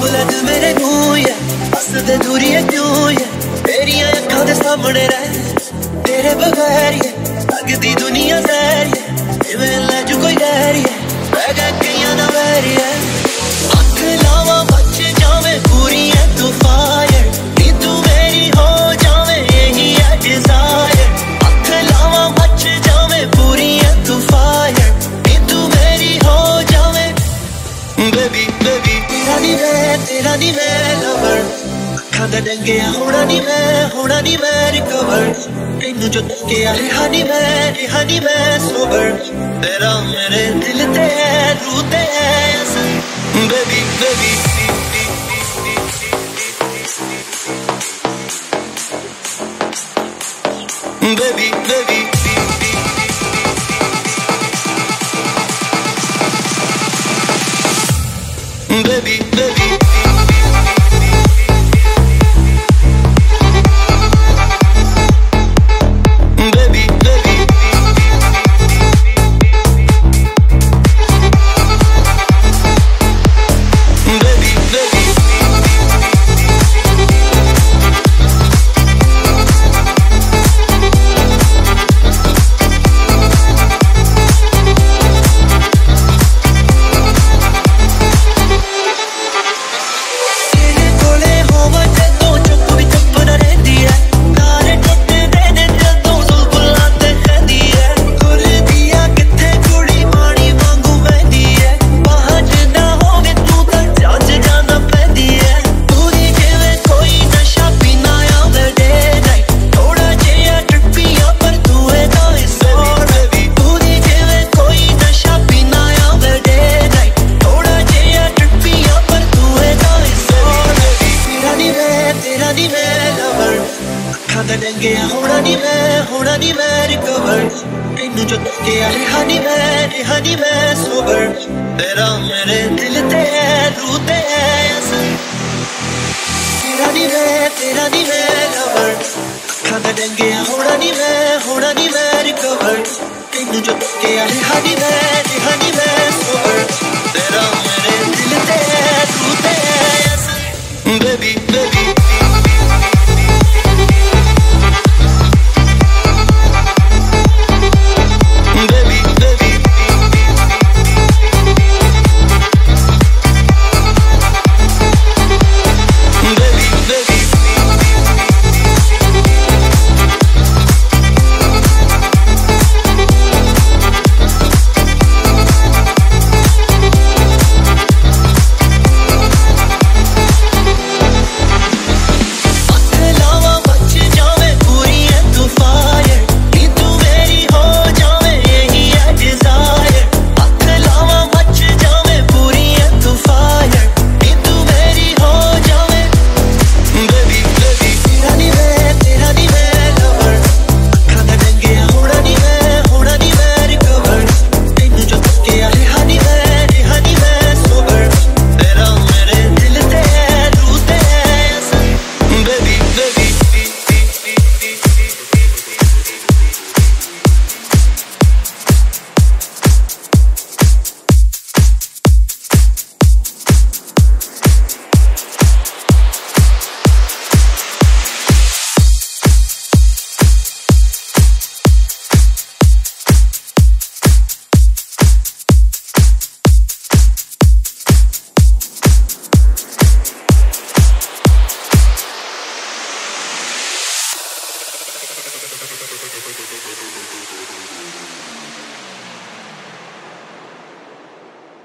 बुलंद मेरे नूं है हसदे दूरी है क्यों है तेरिया अखां दे सामने रह तेरे बगैर है लगदी दुनिया जहर है इवें लज कोई गैर है मैं गया कईयां दा वैर है हथ लावा बच जावे पूरी है तू फायर नी तू मेरी हो जावे यही है डिजायर हथ लावा बच जावे पूरी है तू फायर नी तू मेरी हो जावे बेबी बेबी तेरा नी मैं लवर अखां दा डंगिया होना नी मैं रिकवर तेनू जो तकिया रिहा नी मैं सोबर तेरा मेरे दिल ते है रूह ते है असर baby baby baby baby baby baby होना नी मैं रिकवर तेनू जो तकिया रिहा नी मैं सोबर तेरा मेरे दिल ते है रूह ते है असर तेरा नी मैं लवर अखां दा डंगिया होना नी मैं रिकवर तेनू जो तकिया रिहा नी मैं सोबर तेरा मेरे दिल ते है रूह ते है असर बेबी